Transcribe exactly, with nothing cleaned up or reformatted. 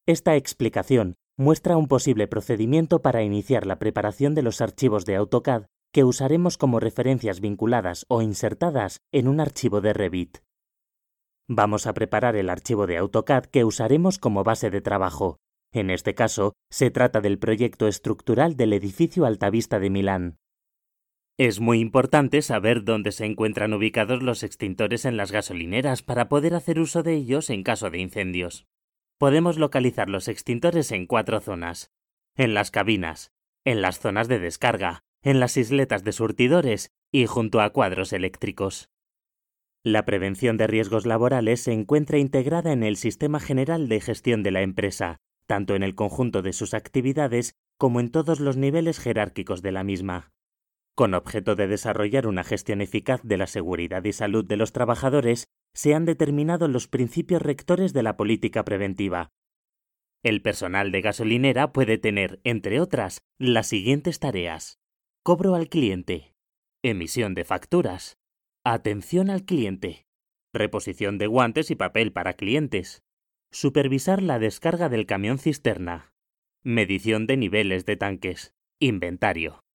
Esta explicación muestra un posible procedimiento para iniciar la preparación de los archivos de AutoCAD que usaremos como referencias vinculadas o insertadas en un archivo de Revit. Vamos a preparar el archivo de AutoCAD que usaremos como base de trabajo. En este caso, se trata del proyecto estructural del edificio Altavista de Milán. Es muy importante saber dónde se encuentran ubicados los extintores en las gasolineras para poder hacer uso de ellos en caso de incendios. Podemos localizar los extintores en cuatro zonas: en las cabinas, en las zonas de descarga, en las isletas de surtidores y junto a cuadros eléctricos. La prevención de riesgos laborales se encuentra integrada en el sistema general de gestión de la empresa, tanto en el conjunto de sus actividades como en todos los niveles jerárquicos de la misma. Con objeto de desarrollar una gestión eficaz de la seguridad y salud de los trabajadores, se han determinado los principios rectores de la política preventiva. El personal de gasolinera puede tener, entre otras, las siguientes tareas: cobro al cliente, emisión de facturas, atención al cliente, reposición de guantes y papel para clientes, supervisar la descarga del camión cisterna, medición de niveles de tanques, inventario.